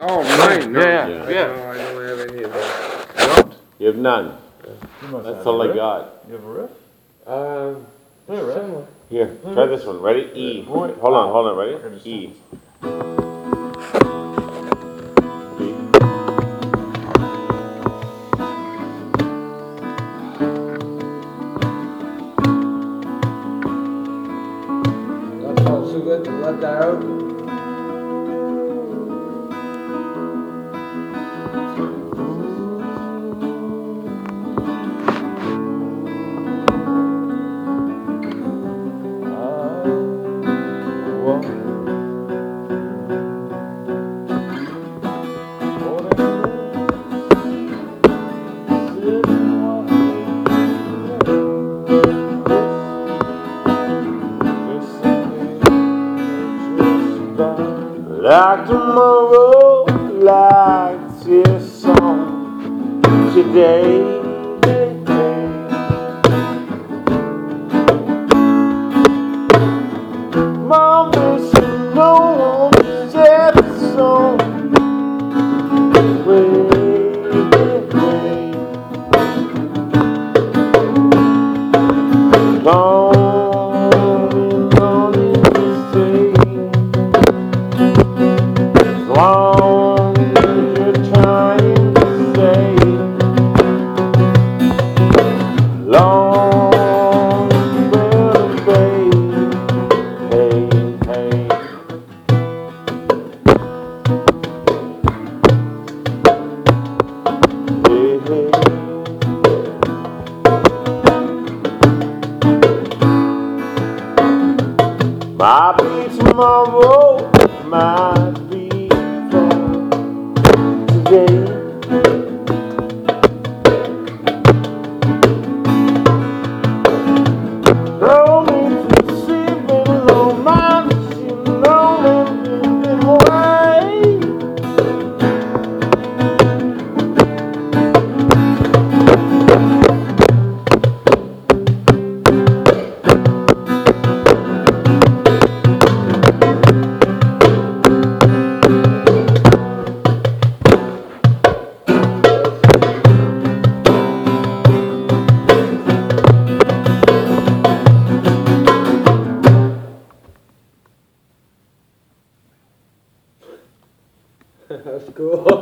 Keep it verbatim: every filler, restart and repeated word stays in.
Oh, mine? No. Yeah, yeah. yeah. No, I don't have any of that. You don't? You have none. You That's all I riff. got. You have a riff? Uh, Yeah, riff. somewhere. Here, try this one. Ready? E. Boy. Hold on, hold on. Ready? Okay, E. That felt so good to let that out. Like tomorrow, like this song today. Mama said no one said the song. Wait, wait, long, long stay. Long as you're trying to say, long will fade. Hey, hey. Hey, hey. Might be tomorrow, might be today. Throw me to sleep in a low mind, you know in way. That's cool.